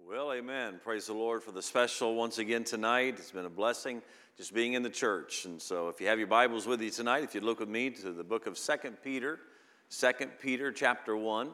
Well, amen. Praise the Lord for the special once again tonight. It's been a blessing just being in the church. And so if you have your Bibles with you tonight, if you'd look with me to the book of 2 Peter chapter 1.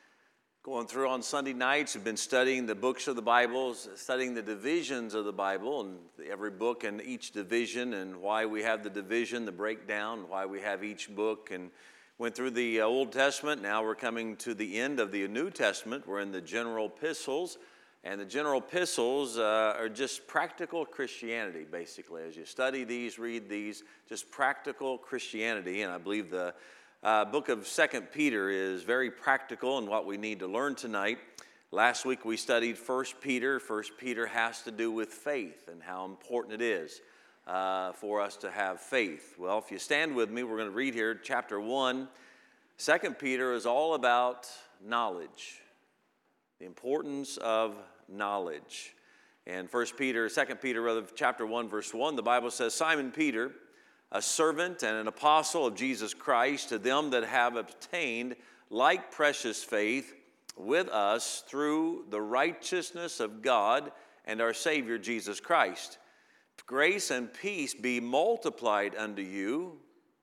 Going through on Sunday nights, we've been studying the books of the Bible, studying the divisions of the Bible, and every book and each division, and why we have the division, the breakdown, why we have each book, and went through the Old Testament. Now we're coming to the end of the New Testament. We're in the general epistles. And the general epistles are just practical Christianity, basically. As you study these, read these, just practical Christianity. And I believe the book of 2 Peter is very practical in what we need to learn tonight. Last week we studied 1 Peter. 1 Peter has to do with faith and how important it is for us to have faith. Well, if you stand with me, we're going to read here chapter 1. 2 Peter is all about knowledge. The importance of knowledge. And 2 Peter, chapter 1, verse 1, the Bible says, Simon Peter, a servant and an apostle of Jesus Christ, to them that have obtained like precious faith with us through the righteousness of God and our Savior Jesus Christ. Grace and peace be multiplied unto you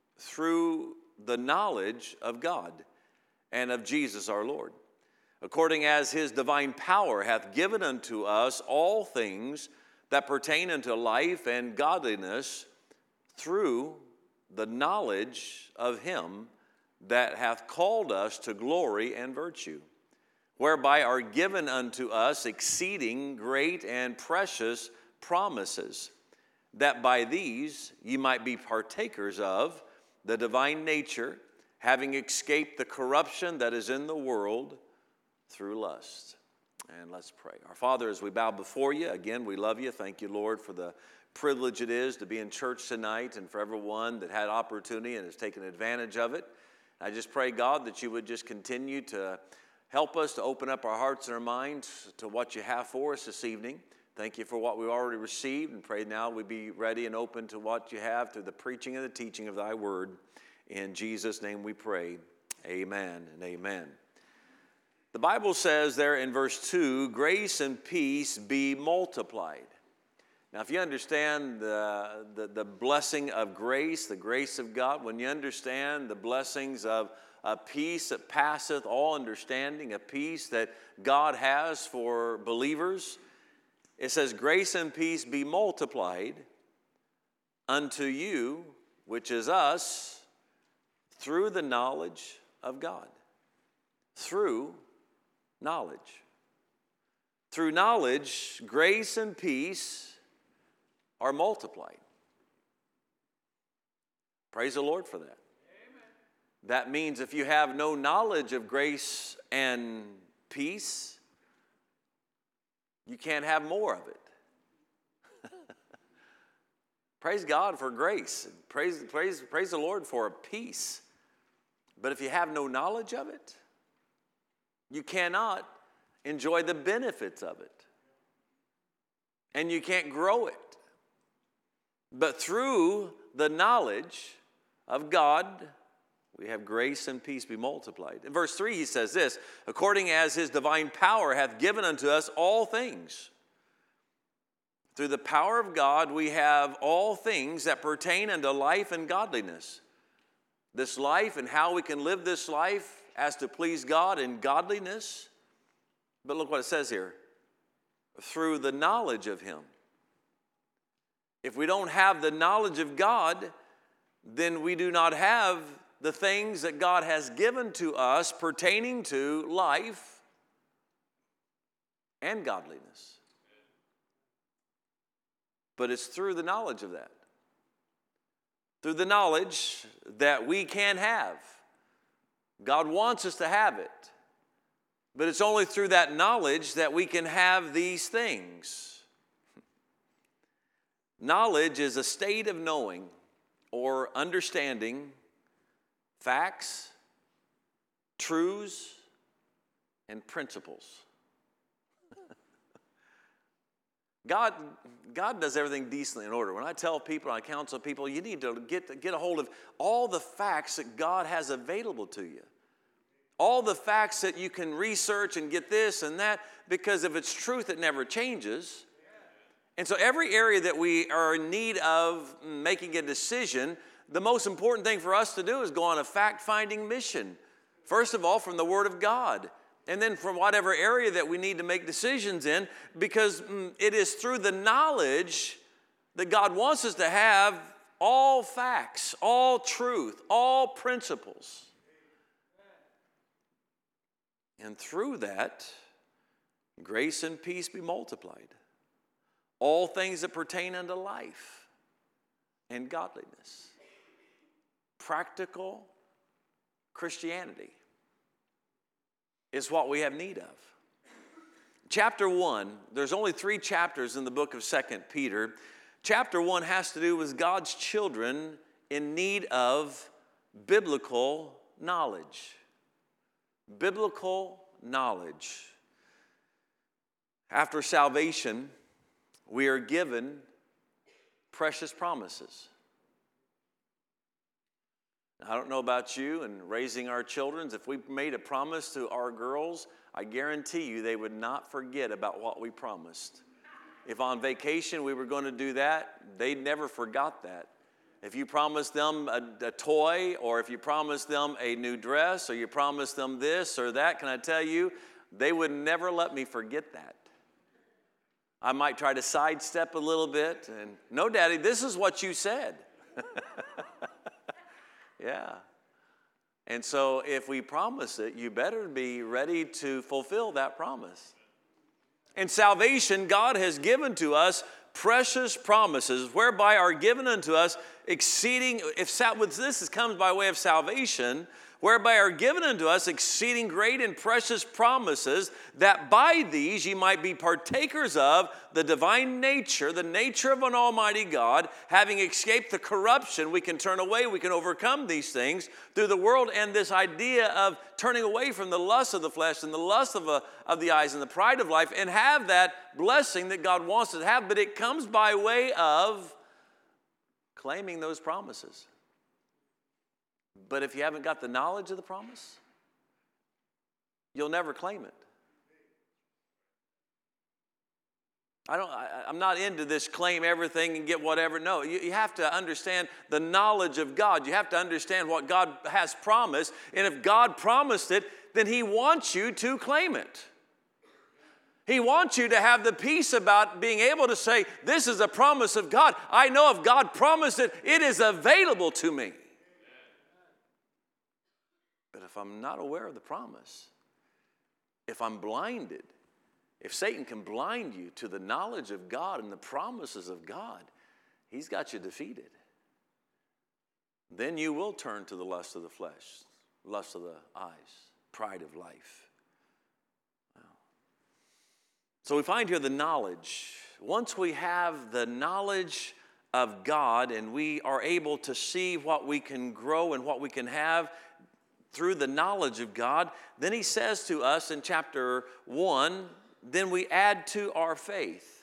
through the knowledge of God and of Jesus our Lord, according as his divine power hath given unto us all things that pertain unto life and godliness through the knowledge of him that hath called us to glory and virtue, whereby are given unto us exceeding great and precious promises, that by these ye might be partakers of the divine nature, having escaped the corruption that is in the world through lust. And let's pray. Our Father, as we bow before you, again, we love you. Thank you, Lord, for the privilege it is to be in church tonight, and for everyone that had opportunity and has taken advantage of it. I just pray, God, that you would just continue to help us to open up our hearts and our minds to what you have for us this evening. Thank you for what we've already received, and pray now we be ready and open to what you have through the preaching and the teaching of thy word. In Jesus' name we pray. Amen and amen. The Bible says there in verse 2, grace and peace be multiplied. Now, if you understand the blessing of grace, the grace of God, when you understand the blessings of a peace that passeth all understanding, a peace that God has for believers, it says, grace and peace be multiplied unto you, which is us, through the knowledge of God. Through knowledge. Through knowledge, grace and peace are multiplied. Praise the Lord for that. Amen. That means if you have no knowledge of grace and peace, you can't have more of it. Praise God for grace. Praise the Lord for peace. But if you have no knowledge of it, you cannot enjoy the benefits of it. And you can't grow it. But through the knowledge of God, we have grace and peace be multiplied. In verse 3, he says this, according as his divine power hath given unto us all things. Through the power of God, we have all things that pertain unto life and godliness. This life and how we can live this life as to please God in godliness. But look what it says here. Through the knowledge of him. If we don't have the knowledge of God, then we do not have the things that God has given to us pertaining to life and godliness. But it's through the knowledge of that. Through the knowledge that we can have. God wants us to have it. But it's only through that knowledge that we can have these things. Knowledge is a state of knowing or understanding facts, truths, and principles. God does everything decently in order. When I tell people, I counsel people, you need to get a hold of all the facts that God has available to you. all the facts that you can research and get this and that, because if it's truth, it never changes. And so every area that we are in need of making a decision, the most important thing for us to do is go on a fact-finding mission. First of all, from the Word of God. And then from whatever area that we need to make decisions in, because it is through the knowledge that God wants us to have all facts, all truth, all principles. And through that, grace and peace be multiplied. All things that pertain unto life and godliness. Practical Christianity is what we have need of. Chapter 1, there's only 3 chapters in the book of 2 Peter. Chapter 1 has to do with God's children in need of biblical knowledge. Biblical knowledge. After salvation, we are given precious promises. I don't know about you and raising our children. If we made a promise to our girls, I guarantee you they would not forget about what we promised. If on vacation we were going to do that, they never forgot that. If you promised them a toy, or if you promised them a new dress, or you promised them this or that, can I tell you, they would never let me forget that. I might try to sidestep a little bit, and no, Daddy, this is what you said. Yeah. And so if we promise it, you better be ready to fulfill that promise. In salvation, God has given to us precious promises, whereby are given unto us exceeding, this comes by way of salvation, whereby are given unto us exceeding great and precious promises, that by these ye might be partakers of the divine nature, the nature of an almighty God, having escaped the corruption. We can turn away, we can overcome these things through the world, and this idea of turning away from the lust of the flesh and the lust of the eyes and the pride of life, and have that blessing that God wants us to have, but it comes by way of claiming those promises. But if you haven't got the knowledge of the promise, you'll never claim it. I'm not into this claim everything and get whatever. No, you have to understand the knowledge of God. You have to understand what God has promised. And if God promised it, then He wants you to claim it. He wants you to have the peace about being able to say, this is a promise of God. I know if God promised it, it is available to me. But if I'm not aware of the promise, if I'm blinded, if Satan can blind you to the knowledge of God and the promises of God, he's got you defeated. Then you will turn to the lust of the flesh, lust of the eyes, pride of life. Wow. So we find here the knowledge. Once we have the knowledge of God and we are able to see what we can grow and what we can have through the knowledge of God, then he says to us in chapter 1, then we add to our faith.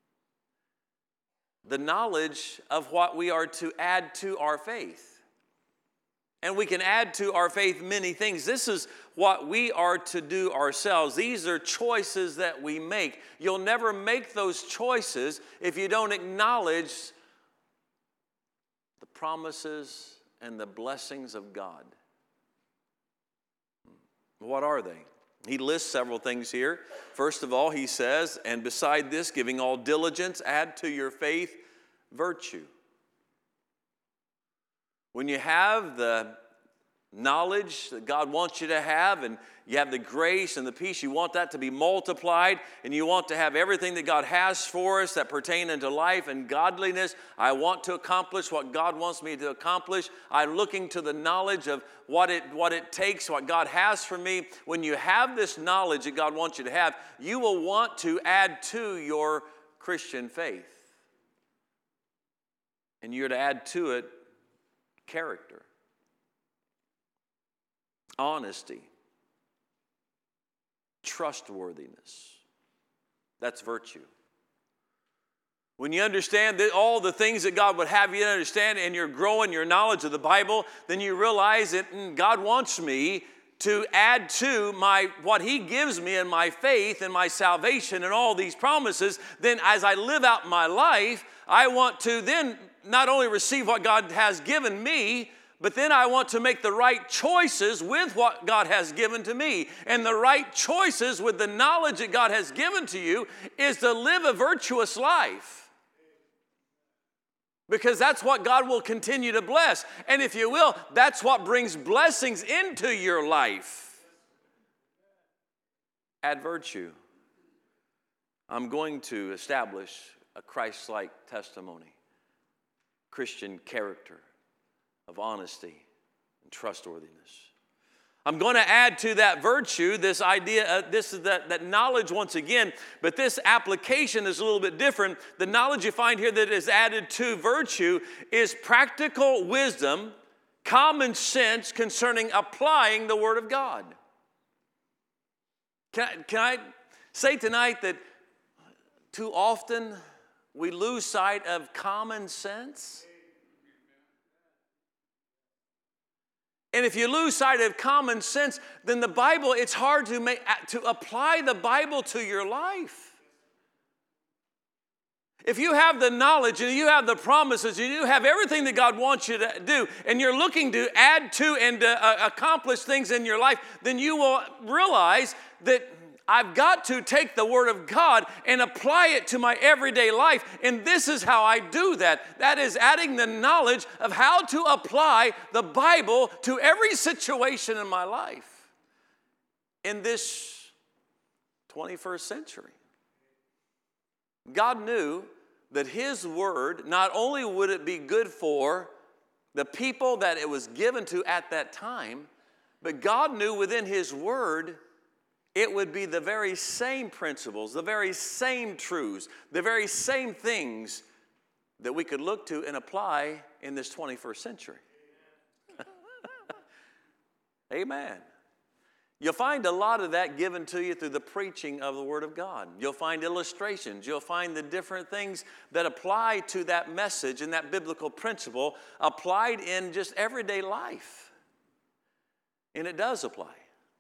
The knowledge of what we are to add to our faith. And we can add to our faith many things. This is what we are to do ourselves. These are choices that we make. You'll never make those choices if you don't acknowledge the promises and the blessings of God. What are they? He lists several things here. First of all, he says, and beside this, giving all diligence, add to your faith virtue. When you have the knowledge that God wants you to have, and you have the grace and the peace, you want that to be multiplied, and you want to have everything that God has for us that pertain unto life and godliness. I want to accomplish what God wants me to accomplish. I'm looking to the knowledge of what it takes, what God has for me. When you have this knowledge that God wants you to have, you will want to add to your Christian faith. And you're to add to it character, honesty, trustworthiness. That's virtue. When you understand that all the things that God would have you to understand, and you're growing your knowledge of the Bible, then you realize that God wants me to add to what he gives me and my faith and my salvation and all these promises, then as I live out my life, I want to then not only receive what God has given me, but then I want to make the right choices with what God has given to me. And the right choices with the knowledge that God has given to you is to live a virtuous life. Because that's what God will continue to bless. And if you will, that's what brings blessings into your life. Add virtue. I'm going to establish a Christ-like testimony, Christian character of honesty and trustworthiness. I'm going to add to that virtue this idea, this is that knowledge once again, but this application is a little bit different. The knowledge you find here that is added to virtue is practical wisdom, common sense concerning applying the Word of God. Can I say tonight that too often we lose sight of common sense? And if you lose sight of common sense, then the Bible, it's hard to apply the Bible to your life. If you have the knowledge and you have the promises and you have everything that God wants you to do, and you're looking to add to and accomplish things in your life, then you will realize that I've got to take the Word of God and apply it to my everyday life. And this is how I do that. That is adding the knowledge of how to apply the Bible to every situation in my life in this 21st century. God knew that His Word, not only would it be good for the people that it was given to at that time, but God knew within His Word it would be the very same principles, the very same truths, the very same things that we could look to and apply in this 21st century. Amen. You'll find a lot of that given to you through the preaching of the Word of God. You'll find illustrations. You'll find the different things that apply to that message and that biblical principle applied in just everyday life. And it does apply.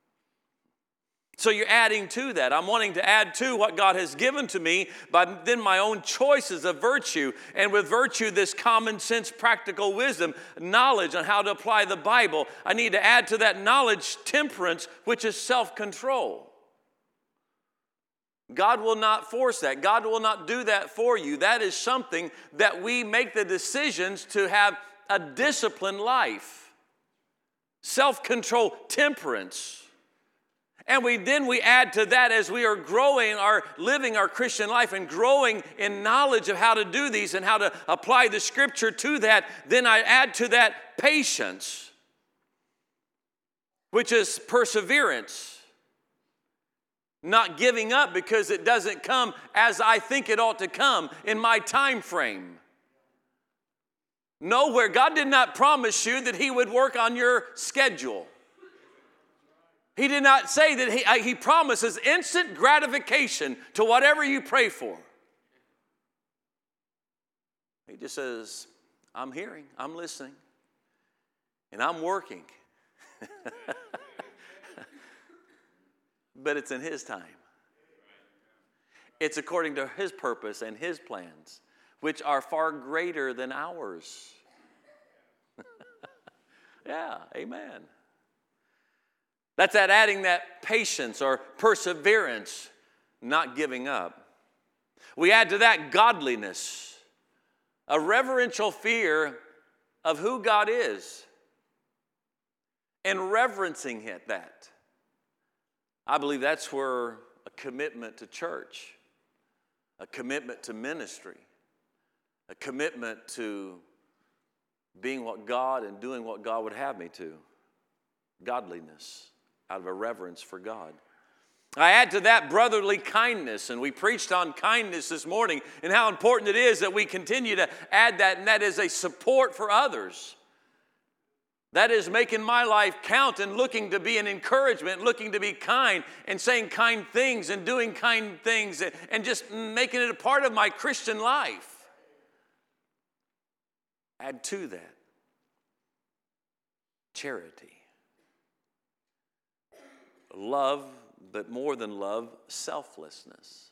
So you're adding to that. I'm wanting to add to what God has given to me, but then my own choices of virtue. And with virtue, this common sense, practical wisdom, knowledge on how to apply the Bible. I need to add to that knowledge temperance, which is self-control. God will not force that. God will not do that for you. That is something that we make the decisions to have a disciplined life. Self-control, temperance. And we add to that as we are growing, living our Christian life and growing in knowledge of how to do these and how to apply the Scripture to that, then I add to that patience, which is perseverance. Not giving up because it doesn't come as I think it ought to come in my time frame. Nowhere. God did not promise you that He would work on your schedule. He did not say that He promises instant gratification to whatever you pray for. He just says, I'm hearing, I'm listening, and I'm working. But it's in His time. It's according to His purpose and His plans, which are far greater than ours. Yeah, amen. That's adding that patience or perseverance, not giving up. We add to that godliness, a reverential fear of who God is, and reverencing that. I believe that's where a commitment to church, a commitment to ministry, a commitment to being what God and doing what God would have me to, godliness. Out of a reverence for God. I add to that brotherly kindness, and we preached on kindness this morning and how important it is that we continue to add that, and that is a support for others. That is making my life count and looking to be an encouragement, looking to be kind and saying kind things and doing kind things and just making it a part of my Christian life. Add to that charity. love, but more than love, selflessness.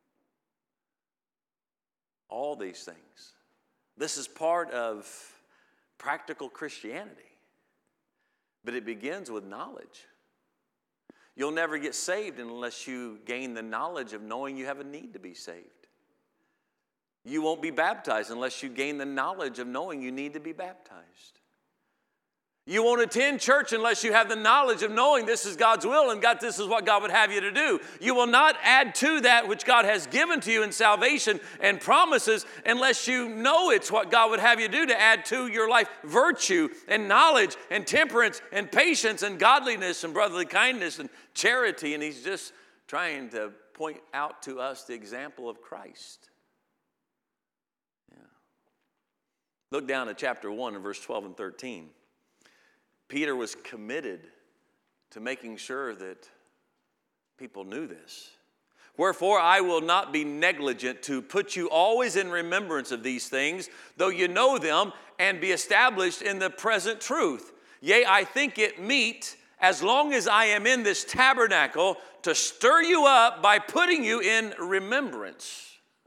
All these things. This is part of practical Christianity. But it begins with knowledge. You'll never get saved unless you gain the knowledge of knowing you have a need to be saved. You won't be baptized unless you gain the knowledge of knowing you need to be baptized. You won't attend church unless you have the knowledge of knowing this is God's will and this is what God would have you to do. You will not add to that which God has given to you in salvation and promises unless you know it's what God would have you do to add to your life virtue and knowledge and temperance and patience and godliness and brotherly kindness and charity. And he's just trying to point out to us the example of Christ. Yeah. Look down at chapter 1 and verse 12 and 13. Peter was committed to making sure that people knew this. Wherefore, I will not be negligent to put you always in remembrance of these things, though you know them, and be established in the present truth. Yea, I think it meet, as long as I am in this tabernacle, to stir you up by putting you in remembrance.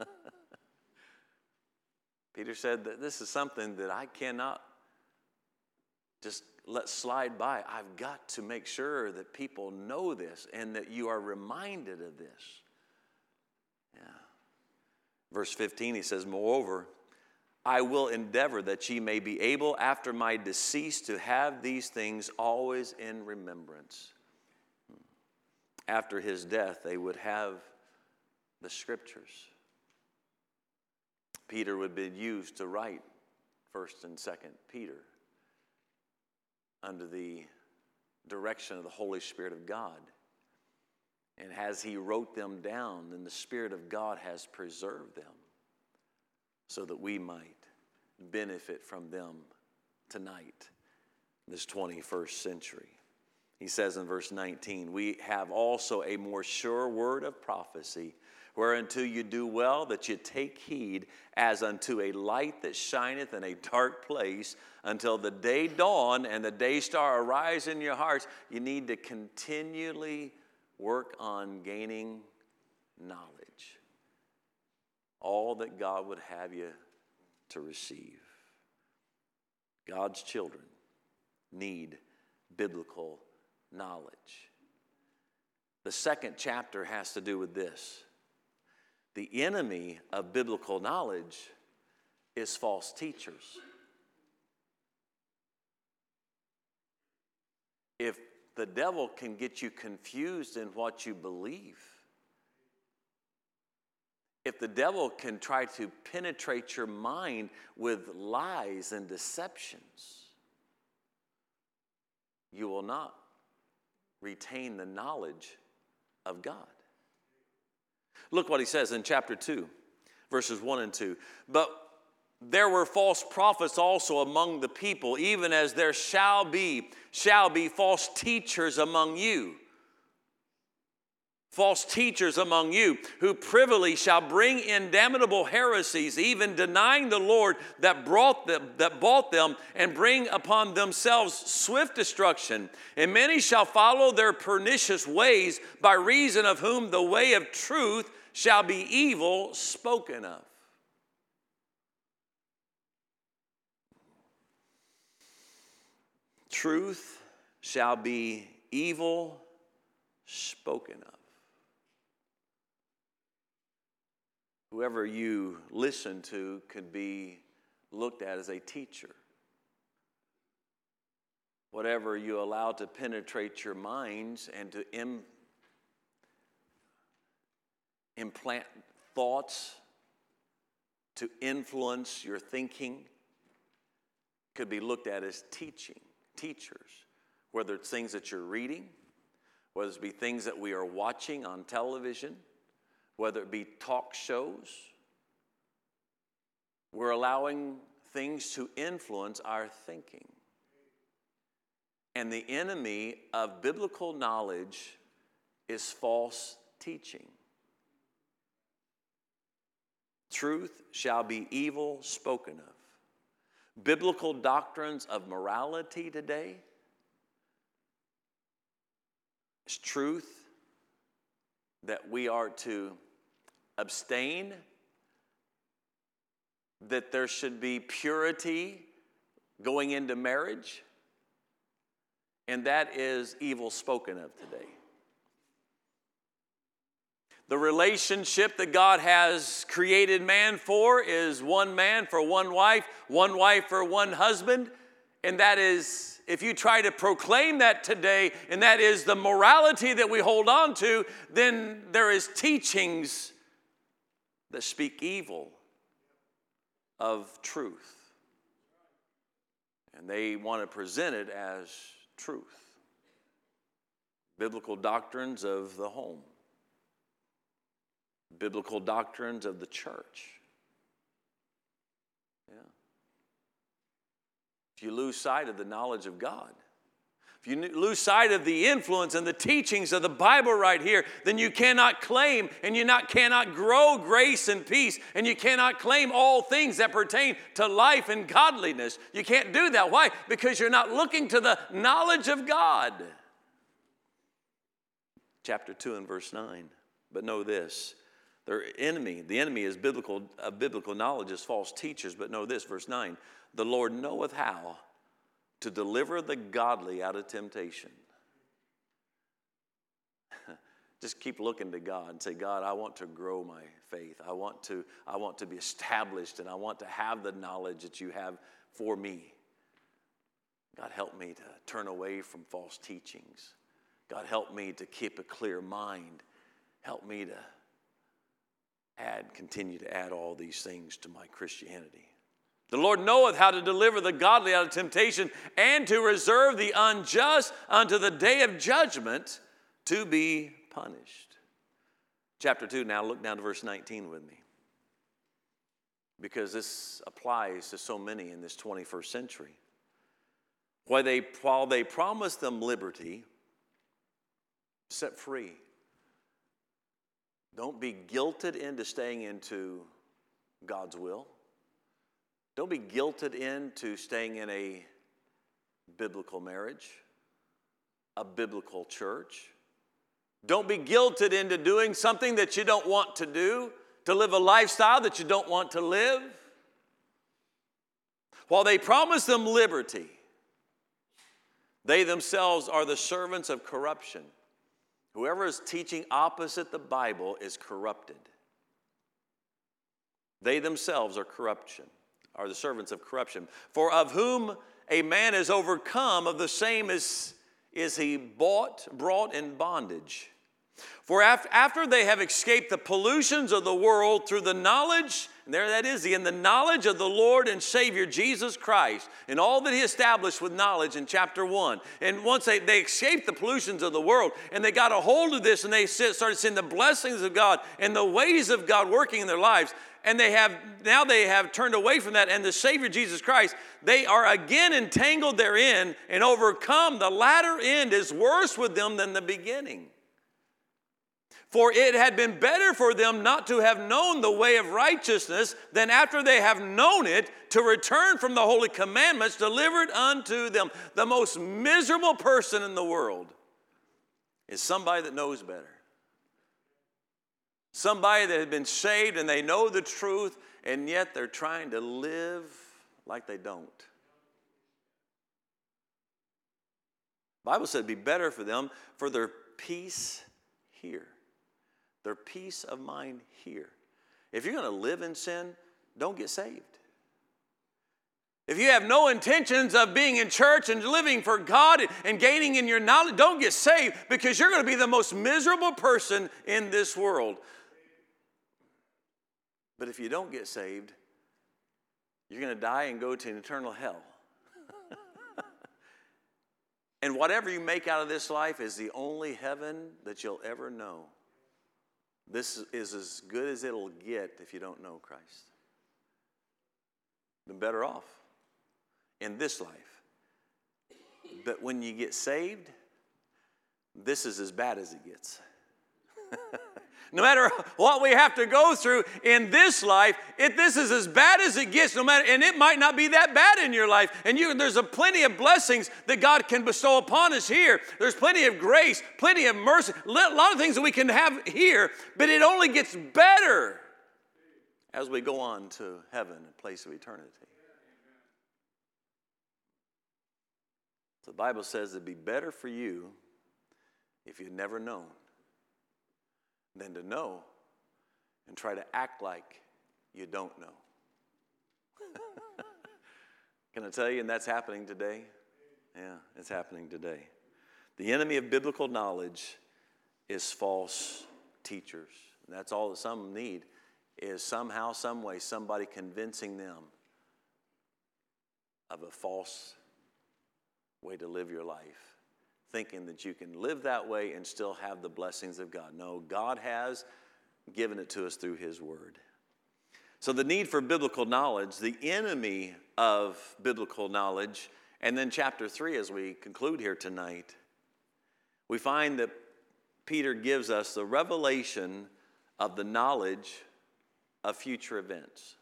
Peter said that this is something that I cannot just let slide by. I've got to make sure that people know this and that you are reminded of this. Yeah. Verse 15, he says, moreover, I will endeavor that ye may be able after my decease to have these things always in remembrance. After his death, they would have the scriptures. Peter would be used to write 1st and 2nd Peter under the direction of the Holy Spirit of God. And as he wrote them down, then the Spirit of God has preserved them so that we might benefit from them tonight, this 21st century. He says in verse 19, we have also a more sure word of prophecy, whereunto you do well that you take heed as unto a light that shineth in a dark place until the day dawn and the day star arise in your hearts. You need to continually work on gaining knowledge. All that God would have you to receive. God's children need biblical knowledge. The second chapter has to do with this. The enemy of biblical knowledge is false teachers. If the devil can get you confused in what you believe, if the devil can try to penetrate your mind with lies and deceptions, you will not retain the knowledge of God. Look what he says in chapter 2, verses 1 and 2. But there were false prophets also among the people, even as there shall be false teachers among you. False teachers among you, who privily shall bring in damnable heresies, even denying the Lord that bought them, and bring upon themselves swift destruction. And many shall follow their pernicious ways, by reason of whom the way of truth shall be evil spoken of. Truth shall be evil spoken of. Whoever you listen to could be looked at as a teacher. Whatever you allow to penetrate your minds and to implant thoughts to influence your thinking could be looked at as teachers. Whether it's things that you're reading, whether it be things that we are watching on television, whether it be talk shows, we're allowing things to influence our thinking. And the enemy of biblical knowledge is false teaching. Truth shall be evil spoken of. Biblical doctrines of morality today It's truth that we are to abstain, that there should be purity going into marriage, and that is evil spoken of today. The relationship that God has created man for is one man for one wife for one husband, and that is, if you try to proclaim that today, and that is the morality that we hold on to, then there is teachings that speak evil of truth. And they want to present it as truth. Biblical doctrines of the home. Biblical doctrines of the church. Yeah. If you lose sight of the knowledge of God, if you lose sight of the influence and the teachings of the Bible right here, then you cannot claim and you cannot grow grace and peace, and you cannot claim all things that pertain to life and godliness. You can't do that. Why? Because you're not looking to the knowledge of God. Chapter 2 and verse 9. But know this, the enemy is biblical knowledge is false teachers, but know this, verse 9, the Lord knoweth how to deliver the godly out of temptation. Just keep looking to God and say, God, I want to grow my faith. I want to be established, and I want to have the knowledge that you have for me. God, help me to turn away from false teachings. God, help me to keep a clear mind. Help me to continue to add all these things to my Christianity. The Lord knoweth how to deliver the godly out of temptation, and to reserve the unjust unto the day of judgment to be punished. Chapter 2, now look down to verse 19 with me. Because this applies to so many in this 21st century. While they promise them liberty, set free. Don't be guilted into staying into God's will. Don't be guilted into staying in a biblical marriage, a biblical church. Don't be guilted into doing something that you don't want to do, to live a lifestyle that you don't want to live. While they promise them liberty, they themselves are the servants of corruption. Whoever is teaching opposite the Bible is corrupted. They themselves are are the servants of corruption. For of whom a man is overcome, of the same is he brought in bondage. For after they have escaped the pollutions of the world through the knowledge, and there that is, in the knowledge of the Lord and Savior Jesus Christ, and all that he established with knowledge in chapter 1. And once they escaped the pollutions of the world, and they got a hold of this, and they started seeing the blessings of God and the ways of God working in their lives, and they have turned away from that, and the Savior Jesus Christ, they are again entangled therein and overcome. The latter end is worse with them than the beginning. For it had been better for them not to have known the way of righteousness than after they have known it to return from the holy commandments delivered unto them. The most miserable person in the world is somebody that knows better. Somebody that has been saved and they know the truth, and yet they're trying to live like they don't. The Bible said it'd be better for them for their peace here. Their peace of mind here. If you're going to live in sin, don't get saved. If you have no intentions of being in church and living for God and gaining in your knowledge, don't get saved, because you're going to be the most miserable person in this world. But if you don't get saved, you're going to die and go to an eternal hell. And whatever you make out of this life is the only heaven that you'll ever know. This is as good as it'll get if you don't know Christ. Been better off in this life. But when you get saved, this is as bad as it gets. No matter what we have to go through in this life, this is as bad as it gets, and it might not be that bad in your life. And there's plenty of blessings that God can bestow upon us here. There's plenty of grace, plenty of mercy, a lot of things that we can have here, but it only gets better as we go on to heaven, a place of eternity. So the Bible says it'd be better for you if you'd never known than to know and try to act like you don't know. Can I tell you, and that's happening today? Yeah, it's happening today. The enemy of biblical knowledge is false teachers. And that's all that some need, is somehow, some way, somebody convincing them of a false way to live your life, thinking that you can live that way and still have the blessings of God. No, God has given it to us through His Word. So the need for biblical knowledge, the enemy of biblical knowledge, and then chapter 3 as we conclude here tonight, we find that Peter gives us the revelation of the knowledge of future events.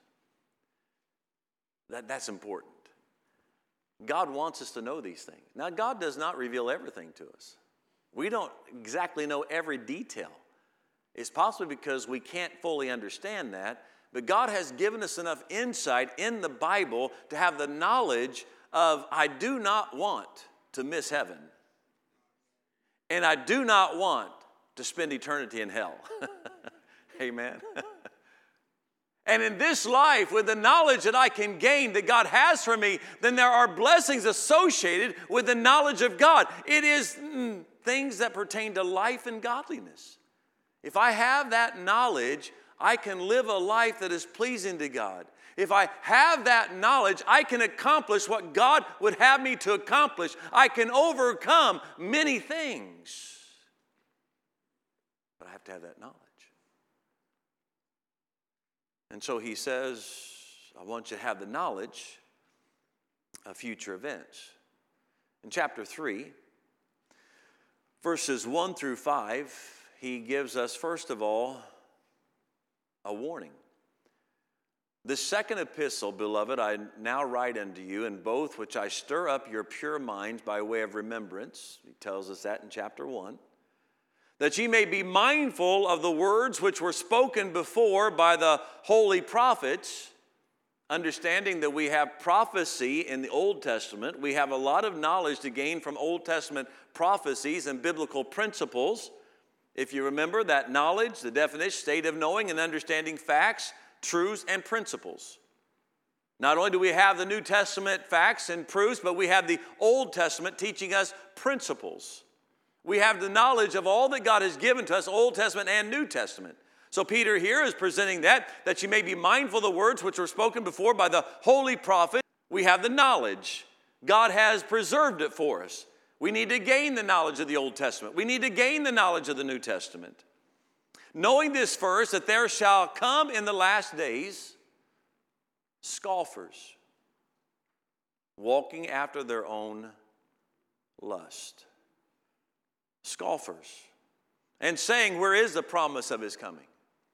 That's important. God wants us to know these things. Now, God does not reveal everything to us. We don't exactly know every detail. It's possibly because we can't fully understand that, but God has given us enough insight in the Bible to have the knowledge of, I do not want to miss heaven, and I do not want to spend eternity in hell. Amen. And in this life, with the knowledge that I can gain that God has for me, then there are blessings associated with the knowledge of God. It is things that pertain to life and godliness. If I have that knowledge, I can live a life that is pleasing to God. If I have that knowledge, I can accomplish what God would have me to accomplish. I can overcome many things. But I have to have that knowledge. And so he says, I want you to have the knowledge of future events. In chapter 3, verses 1 through 5, he gives us, first of all, a warning. This second epistle, beloved, I now write unto you, in both which I stir up your pure minds by way of remembrance. He tells us that in chapter 1. That ye may be mindful of the words which were spoken before by the holy prophets, understanding that we have prophecy in the Old Testament. We have a lot of knowledge to gain from Old Testament prophecies and biblical principles. If you remember that knowledge, the definition, state of knowing and understanding facts, truths, and principles. Not only do we have the New Testament facts and proofs, but we have the Old Testament teaching us principles. We have the knowledge of all that God has given to us, Old Testament and New Testament. So Peter here is presenting that you may be mindful of the words which were spoken before by the holy prophet. We have the knowledge. God has preserved it for us. We need to gain the knowledge of the Old Testament. We need to gain the knowledge of the New Testament. Knowing this first, that there shall come in the last days scoffers, walking after their own lust. Scoffers, and saying, where is the promise of his coming?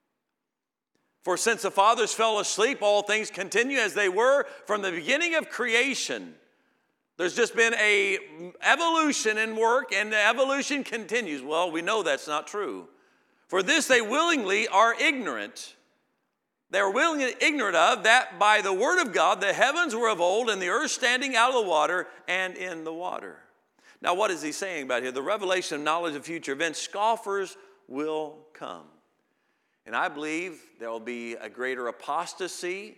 For since the fathers fell asleep, all things continue as they were from the beginning of creation. There's just been a evolution in work, and the evolution continues. Well, we know that's not true. For this they willingly are ignorant. They are willingly ignorant of that by the word of God the heavens were of old, and the earth standing out of the water and in the water. Now, what is he saying about here? The revelation of knowledge of future events. Scoffers will come. And I believe there will be a greater apostasy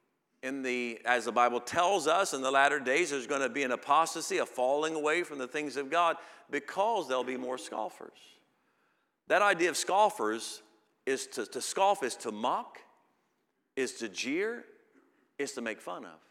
as the Bible tells us, in the latter days, there's going to be an apostasy, a falling away from the things of God, because there'll be more scoffers. That idea of scoffers is to scoff is to mock, is to jeer, is to make fun of.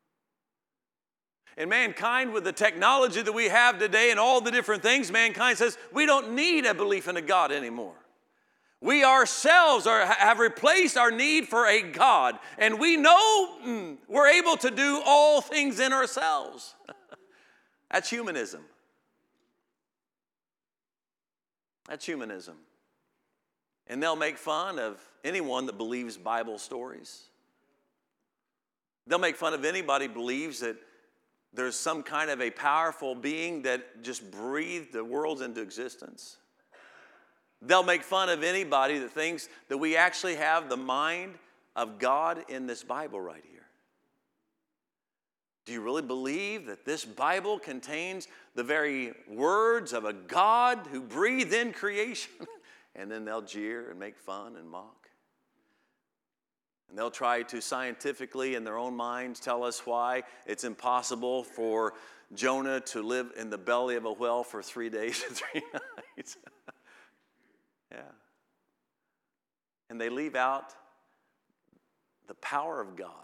And mankind, with the technology that we have today and all the different things, mankind says, we don't need a belief in a God anymore. We ourselves have replaced our need for a God. And we know we're able to do all things in ourselves. That's humanism. That's humanism. And they'll make fun of anyone that believes Bible stories. They'll make fun of anybody who believes that there's some kind of a powerful being that just breathed the worlds into existence. They'll make fun of anybody that thinks that we actually have the mind of God in this Bible right here. Do you really believe that this Bible contains the very words of a God who breathed in creation? And then they'll jeer and make fun and mock. And they'll try to scientifically, in their own minds, tell us why it's impossible for Jonah to live in the belly of a whale for 3 days and 3 nights. Yeah. And they leave out the power of God.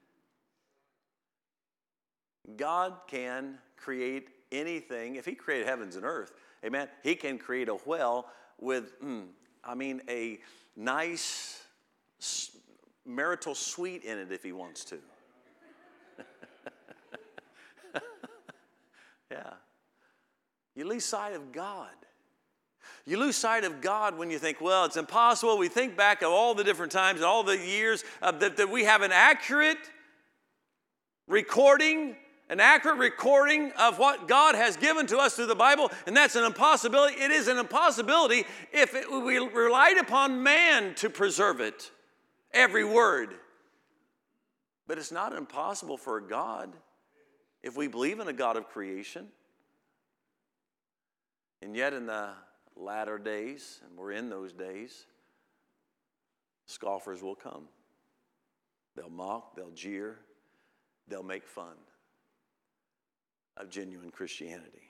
God can create anything. If he created heavens and earth, amen, he can create a whale with, a nice marital suite in it if he wants to. Yeah. You lose sight of God. You lose sight of God when you think, well, it's impossible. We think back of all the different times and all the years that we have an accurate recording of what God has given to us through the Bible, and that's an impossibility. It is an impossibility if we relied upon man to preserve it, every word. But it's not impossible for God if we believe in a God of creation. And yet in the latter days, and we're in those days, scoffers will come. They'll mock, they'll jeer, they'll make fun of genuine Christianity.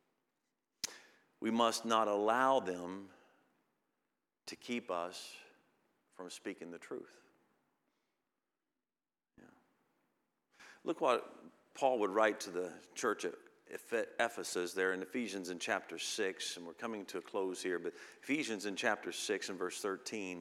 We must not allow them to keep us from speaking the truth. Yeah. Look what Paul would write to the church at Ephesus there in Ephesians in chapter 6, and we're coming to a close here, but Ephesians in chapter 6 and verse 13.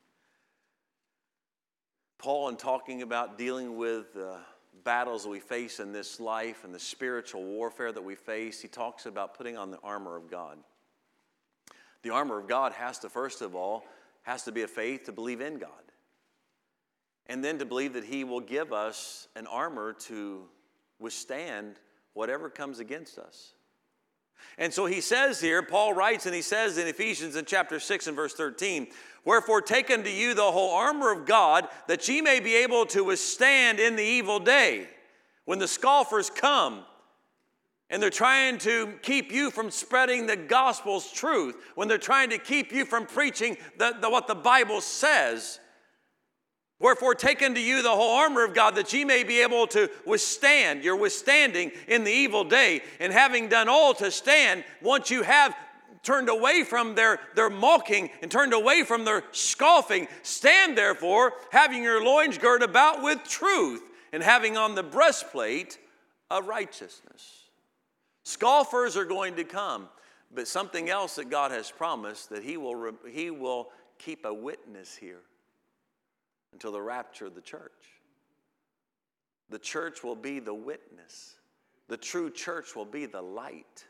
Paul, in talking about dealing with battles that we face in this life and the spiritual warfare that we face, he talks about putting on the armor of God. The armor of God has to, first of all, has to be a faith to believe in God. And then to believe that he will give us an armor to withstand whatever comes against us. And so he says here, Paul writes and he says in Ephesians in chapter 6 and verse 13, "Wherefore take unto you the whole armor of God, that ye may be able to withstand in the evil day." When the scoffers come and they're trying to keep you from spreading the gospel's truth, when they're trying to keep you from preaching what the Bible says, "Wherefore take unto you the whole armor of God, that ye may be able to withstand," you're withstanding in the evil day, "and having done all to stand," once you have turned away from their mocking and turned away from their scoffing, "stand therefore, having your loins girt about with truth, and having on the breastplate of righteousness." Scoffers are going to come, but something else that God has promised, that he will keep a witness here until the rapture of the church. The church will be the witness. The true church will be the light.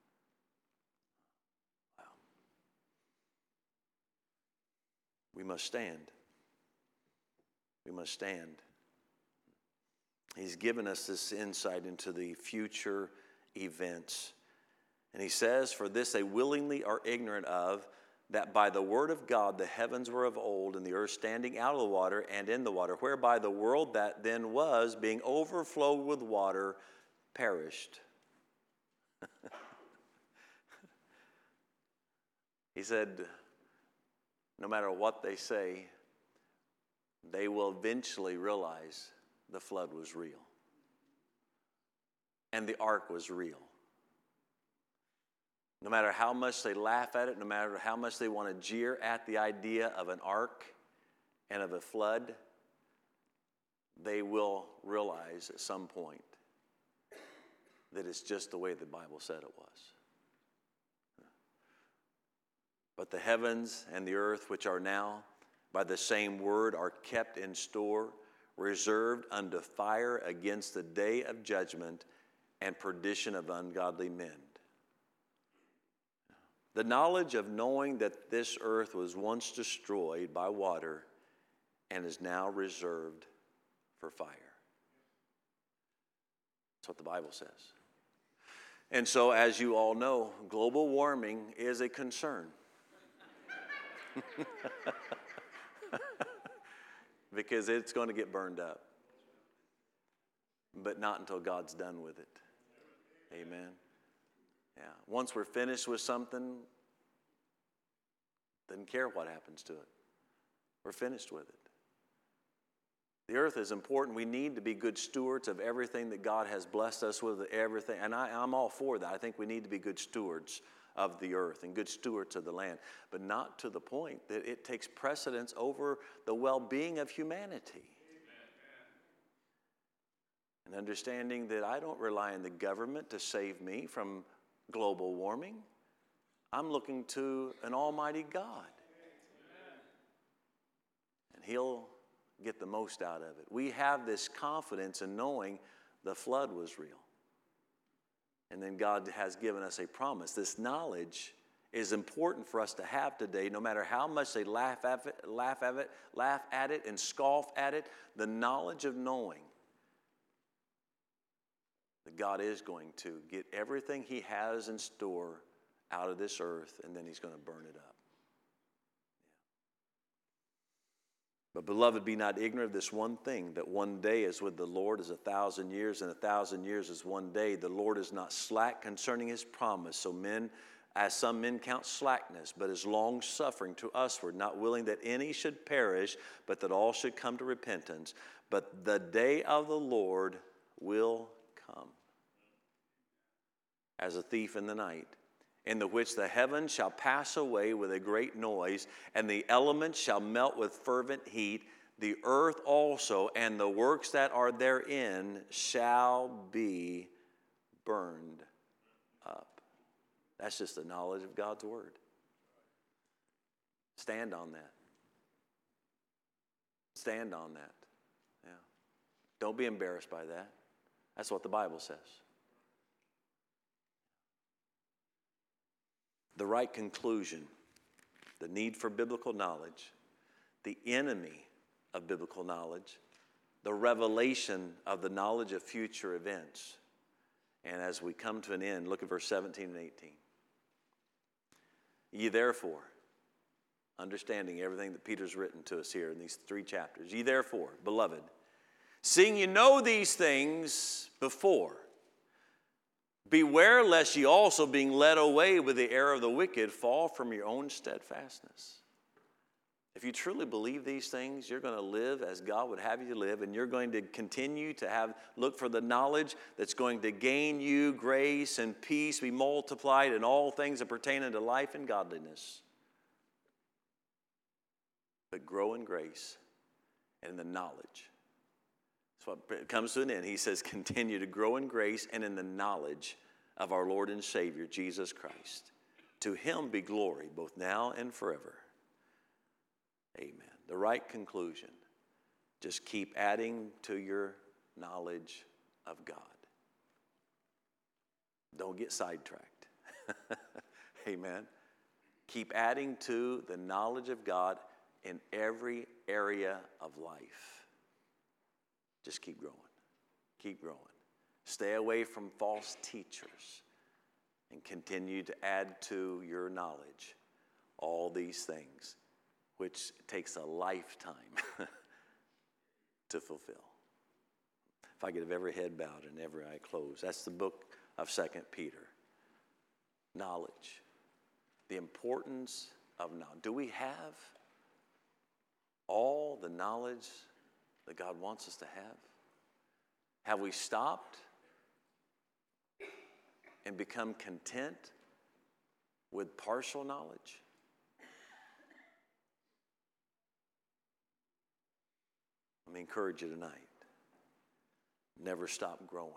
Wow. We must stand. We must stand. He's given us this insight into the future events. And he says, "For this they willingly are ignorant of, that by the word of God the heavens were of old, and the earth standing out of the water and in the water, whereby the world that then was, being overflowed with water, perished." He said, no matter what they say, they will eventually realize the flood was real. And the ark was real. No matter how much they laugh at it, no matter how much they want to jeer at the idea of an ark and of a flood, they will realize at some point that it's just the way the Bible said it was. "But the heavens and the earth, which are now by the same word, are kept in store, reserved unto fire against the day of judgment and perdition of ungodly men." The knowledge of knowing that this earth was once destroyed by water and is now reserved for fire. That's what the Bible says. And so, as you all know, global warming is a concern. Because it's going to get burned up. But not until God's done with it. Amen. Yeah. Once we're finished with something, doesn't care what happens to it. We're finished with it. The earth is important. We need to be good stewards of everything that God has blessed us with, everything. And I'm all for that. I think we need to be good stewards of the earth and good stewards of the land, but not to the point that it takes precedence over the well-being of humanity. And understanding that I don't rely on the government to save me from global warming. I'm looking to an almighty God. And He'll get the most out of it. We have this confidence in knowing the flood was real. And then God has given us a promise. This knowledge is important for us to have today, no matter how much they laugh at it, and scoff at it. The knowledge of knowing that God is going to get everything He has in store out of this earth, and then He's going to burn it up. But beloved, be not ignorant of this one thing, that one day is with the Lord as 1,000 years, and 1,000 years is one day. The Lord is not slack concerning His promise, as some men count slackness, but is long-suffering to usward, not willing that any should perish, but that all should come to repentance. But the day of the Lord will come as a thief in the night, in the which the heavens shall pass away with a great noise, and the elements shall melt with fervent heat. The earth also and the works that are therein shall be burned up. That's just the knowledge of God's word. Stand on that. Stand on that. Yeah. Don't be embarrassed by that. That's what the Bible says. The right conclusion, the need for biblical knowledge, the enemy of biblical knowledge, the revelation of the knowledge of future events. And as we come to an end, look at verse 17 and 18. Ye therefore, understanding everything that Peter's written to us here in these 3 chapters, ye therefore, beloved, seeing you know these things before, beware lest ye also, being led away with the error of the wicked, fall from your own steadfastness. If you truly believe these things, you're going to live as God would have you to live, and you're going to continue to look for the knowledge that's going to gain you grace and peace, be multiplied in all things that pertain unto life and godliness. But grow in grace and in the knowledge. That's what comes to an end. He says, continue to grow in grace and in the knowledge of our Lord and Savior, Jesus Christ. To Him be glory, both now and forever. Amen. The right conclusion. Just keep adding to your knowledge of God. Don't get sidetracked. Amen. Keep adding to the knowledge of God in every area of life. Just keep growing. Keep growing. Stay away from false teachers and continue to add to your knowledge all these things, which takes a lifetime to fulfill. If I could have every head bowed and every eye closed. That's the book of 2 Peter. Knowledge. The importance of knowledge. Do we have all the knowledge that God wants us to have? Have we stopped and become content with partial knowledge? Let me encourage you tonight. Never stop growing.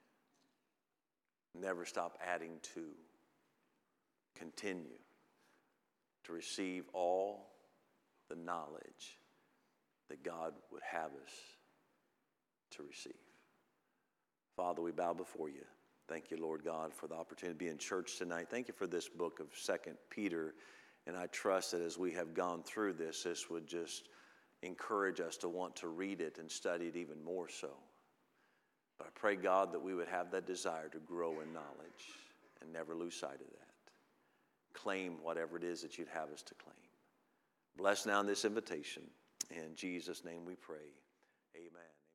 Never stop adding to. Continue to receive all the knowledge that God would have us to receive. Father, we bow before you. Thank you, Lord God, for the opportunity to be in church tonight. Thank you for this book of 2 Peter. And I trust that as we have gone through this would just encourage us to want to read it and study it even more so. But I pray, God, that we would have that desire to grow in knowledge and never lose sight of that. Claim whatever it is that you'd have us to claim. Bless now in this invitation. In Jesus' name we pray. Amen.